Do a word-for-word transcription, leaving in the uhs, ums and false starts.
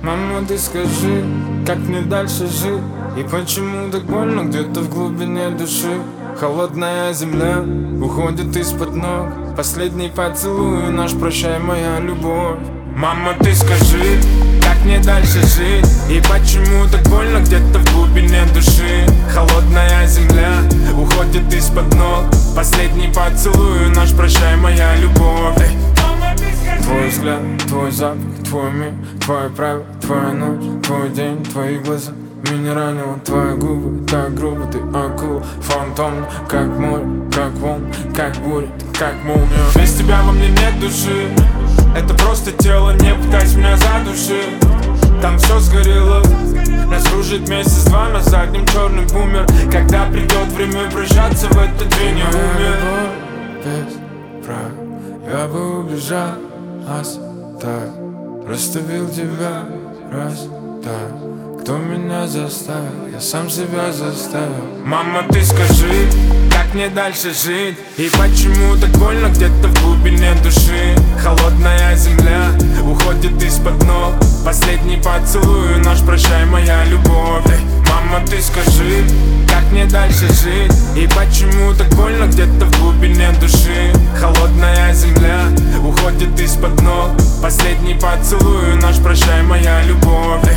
Мама, ты скажи, как мне дальше жить? И почему так больно где-то в глубине души? Холодная земля уходит из-под ног. Последний поцелуй наш, прощай, моя любовь. Мама, ты скажи, как мне дальше жить? И почему так больно где-то в глубине души? Холодная земля уходит из-под ног. Последний поцелуй наш, прощай, моя любовь. Эй. Твой взгляд, твой запах, твой мир, твои правила, твоя ночь, твой день, твои глаза. Меня ранило, твои губы, так грубо, ты акула, фантом, как море, как волн, как буря, ты как молния. Без тебя во мне нет души, это просто тело, не пытайся меня задушить. Там все сгорело, нас кружит месяц-два на заднем черный бумер. Когда придет время прощаться, в этот день я умер. Без прав, я бы убежал, оставь, расставил тебя, расставь. Кто меня заставил? Я сам себя заставил. Мама, ты скажи, как мне дальше жить? И почему так больно где-то в глубине души? Холодная земля уходит из-под ног. Последний поцелуй наш, прощай, моя любовь. Эй. Мама, ты скажи, как мне дальше жить? И почему так больно где-то в глубине души? Холодная земля уходит из-под ног. Последний поцелуй наш, прощай, моя любовь.